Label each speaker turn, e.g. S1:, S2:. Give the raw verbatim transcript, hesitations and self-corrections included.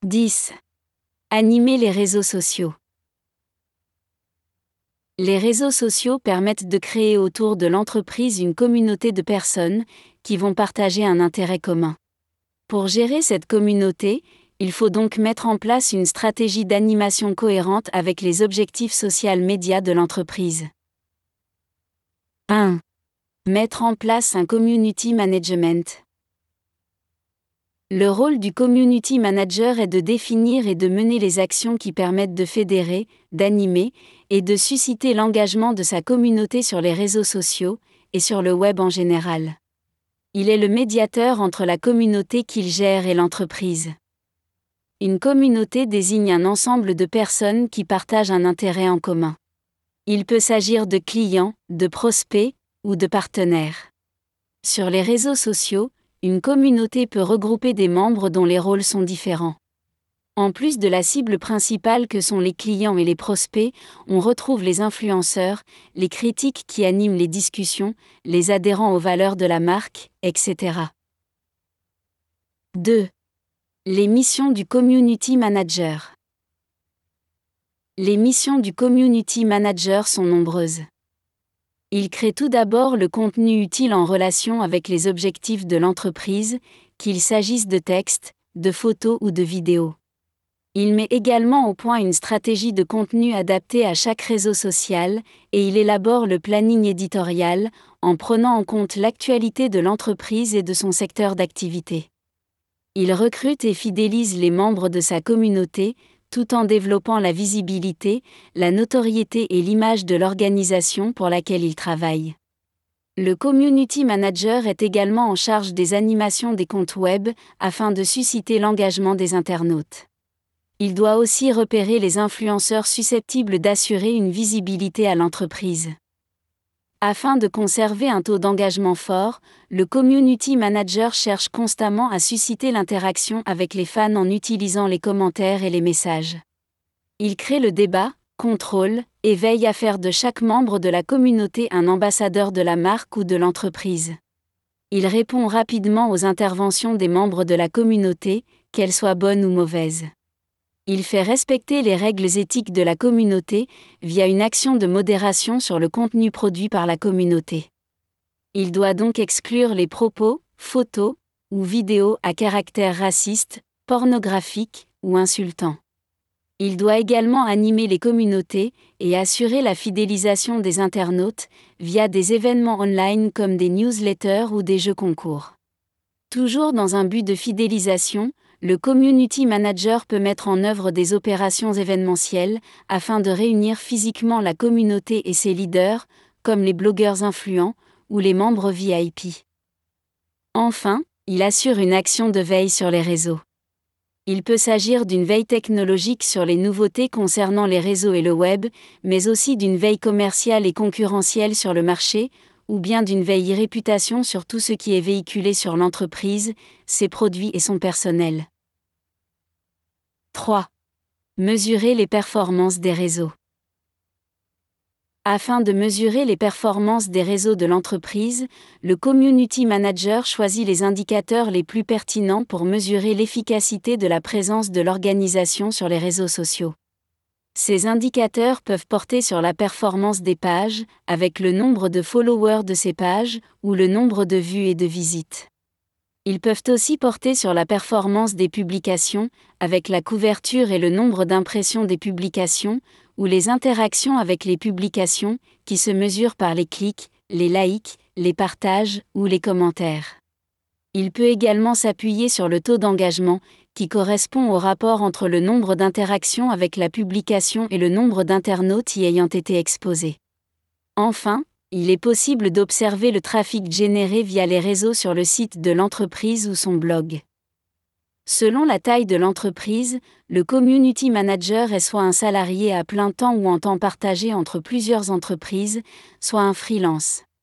S1: dix. Animer les réseaux sociaux. Les réseaux sociaux permettent de créer autour de l'entreprise une communauté de personnes qui vont partager un intérêt commun. Pour gérer cette communauté, il faut donc mettre en place une stratégie d'animation cohérente avec les objectifs social médias de l'entreprise. un. Mettre en place un community management. Le rôle du community manager est de définir et de mener les actions qui permettent de fédérer, d'animer et de susciter l'engagement de sa communauté sur les réseaux sociaux et sur le web en général. Il est le médiateur entre la communauté qu'il gère et l'entreprise. Une communauté désigne un ensemble de personnes qui partagent un intérêt en commun. Il peut s'agir de clients, de prospects ou de partenaires. Sur les réseaux sociaux, une communauté peut regrouper des membres dont les rôles sont différents. En plus de la cible principale que sont les clients et les prospects, on retrouve les influenceurs, les critiques qui animent les discussions, les adhérents aux valeurs de la marque, et cetera. deux. Les missions du community manager. Les missions du community manager sont nombreuses. Il crée tout d'abord le contenu utile en relation avec les objectifs de l'entreprise, qu'il s'agisse de textes, de photos ou de vidéos. Il met également au point une stratégie de contenu adaptée à chaque réseau social, et il élabore le planning éditorial, en prenant en compte l'actualité de l'entreprise et de son secteur d'activité. Il recrute et fidélise les membres de sa communauté, tout en développant la visibilité, la notoriété et l'image de l'organisation pour laquelle il travaille. Le community manager est également en charge des animations des comptes web, afin de susciter l'engagement des internautes. Il doit aussi repérer les influenceurs susceptibles d'assurer une visibilité à l'entreprise. Afin de conserver un taux d'engagement fort, le community manager cherche constamment à susciter l'interaction avec les fans en utilisant les commentaires et les messages. Il crée le débat, contrôle, et veille à faire de chaque membre de la communauté un ambassadeur de la marque ou de l'entreprise. Il répond rapidement aux interventions des membres de la communauté, qu'elles soient bonnes ou mauvaises. Il fait respecter les règles éthiques de la communauté via une action de modération sur le contenu produit par la communauté. Il doit donc exclure les propos, photos ou vidéos à caractère raciste, pornographique ou insultant. Il doit également animer les communautés et assurer la fidélisation des internautes via des événements online comme des newsletters ou des jeux concours. Toujours dans un but de fidélisation, le community manager peut mettre en œuvre des opérations événementielles afin de réunir physiquement la communauté et ses leaders, comme les blogueurs influents ou les membres V I P. Enfin, il assure une action de veille sur les réseaux. Il peut s'agir d'une veille technologique sur les nouveautés concernant les réseaux et le web, mais aussi d'une veille commerciale et concurrentielle sur le marché, ou bien d'une veille réputation sur tout ce qui est véhiculé sur l'entreprise, ses produits et son personnel. trois. Mesurer les performances des réseaux. Afin de mesurer les performances des réseaux de l'entreprise, le community manager choisit les indicateurs les plus pertinents pour mesurer l'efficacité de la présence de l'organisation sur les réseaux sociaux. Ces indicateurs peuvent porter sur la performance des pages, avec le nombre de followers de ces pages, ou le nombre de vues et de visites. Ils peuvent aussi porter sur la performance des publications, avec la couverture et le nombre d'impressions des publications, ou les interactions avec les publications, qui se mesurent par les clics, les likes, les partages ou les commentaires. Il peut également s'appuyer sur le taux d'engagement, qui correspond au rapport entre le nombre d'interactions avec la publication et le nombre d'internautes y ayant été exposés. Enfin, il est possible d'observer le trafic généré via les réseaux sur le site de l'entreprise ou son blog. Selon la taille de l'entreprise, le community manager est soit un salarié à plein temps ou en temps partagé entre plusieurs entreprises, soit un freelance.